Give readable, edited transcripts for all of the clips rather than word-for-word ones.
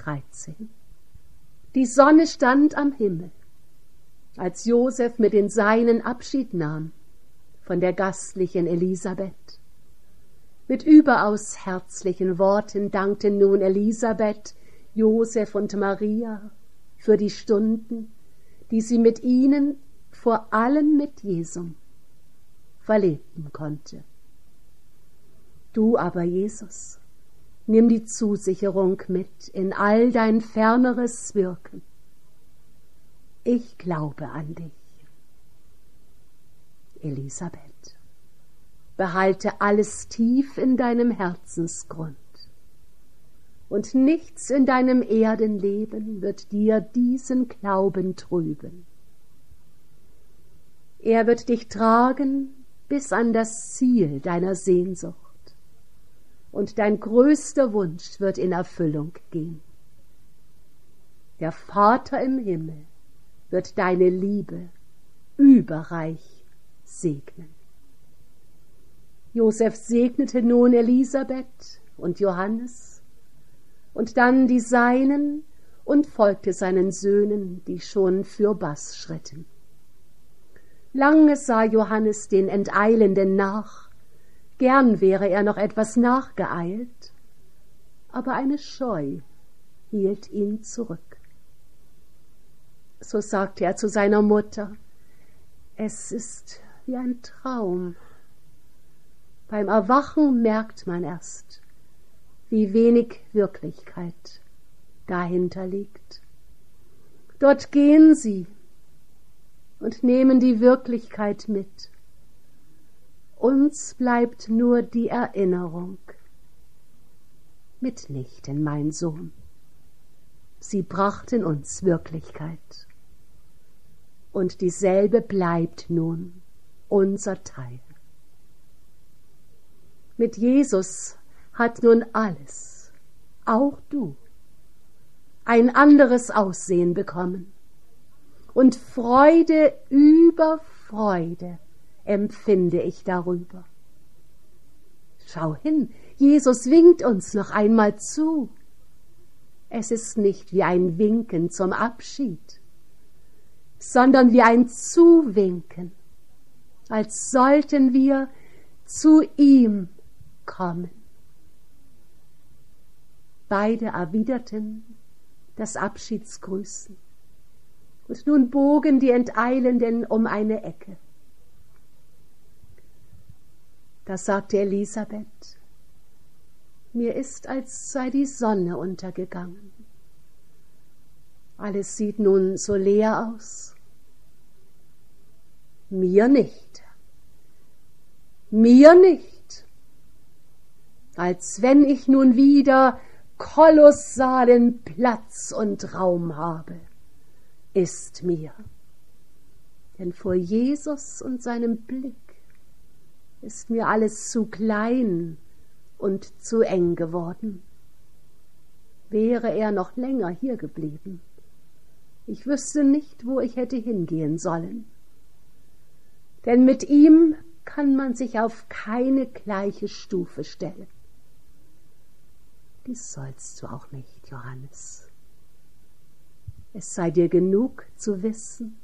13. Die Sonne stand am Himmel, als Josef mit den Seinen Abschied nahm von der gastlichen Elisabeth. Mit überaus herzlichen Worten dankte nun Elisabeth Josef und Maria für die Stunden, die sie mit ihnen, vor allem mit Jesum, verleben konnte. Du aber, Jesus, nimm die Zusicherung mit in all dein ferneres Wirken. Ich glaube an dich. Elisabeth, behalte alles tief in deinem Herzensgrund, und nichts in deinem Erdenleben wird dir diesen Glauben trüben. Er wird dich tragen bis an das Ziel deiner Sehnsucht, und dein größter Wunsch wird in Erfüllung gehen. Der Vater im Himmel wird deine Liebe überreich segnen. Josef segnete nun Elisabeth und Johannes und dann die Seinen und folgte seinen Söhnen, die schon fürbas schritten. Lange sah Johannes den Enteilenden nach, gern wäre er noch etwas nachgeeilt, aber eine Scheu hielt ihn zurück. So sagte er zu seiner Mutter: Es ist wie ein Traum. Beim Erwachen merkt man erst, wie wenig Wirklichkeit dahinter liegt. Dort gehen sie und nehmen die Wirklichkeit mit. Uns bleibt nur die Erinnerung. Mitnichten, mein Sohn. Sie brachten uns Wirklichkeit. Und dieselbe bleibt nun unser Teil. Mit Jesus hat nun alles, auch du, ein anderes Aussehen bekommen. Und Freude über Freude empfinde ich darüber. Schau hin, Jesus winkt uns noch einmal zu. Es ist nicht wie ein Winken zum Abschied, sondern wie ein Zuwinken, als sollten wir zu ihm kommen. Beide erwiderten das Abschiedsgrüßen, und nun bogen die Enteilenden um eine Ecke. Da sagte Elisabeth: Mir ist, als sei die Sonne untergegangen. Alles sieht nun so leer aus. Mir nicht. Mir nicht. Als wenn ich nun wieder kolossalen Platz und Raum habe, ist mir. Denn vor Jesus und seinem Blick ist mir alles zu klein und zu eng geworden. Wäre er noch länger hier geblieben, ich wüsste nicht, wo ich hätte hingehen sollen. Denn mit ihm kann man sich auf keine gleiche Stufe stellen. Dies sollst du auch nicht, Johannes. Es sei dir genug zu wissen,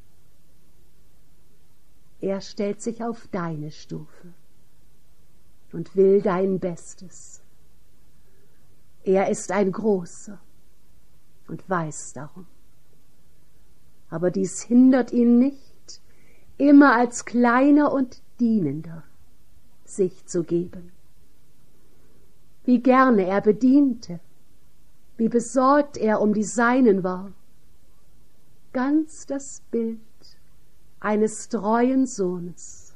er stellt sich auf deine Stufe und will dein Bestes. Er ist ein Großer und weiß darum. Aber dies hindert ihn nicht, immer als Kleiner und Dienender sich zu geben. Wie gerne er bediente, wie besorgt er um die Seinen war. Ganz das Bild eines treuen Sohnes.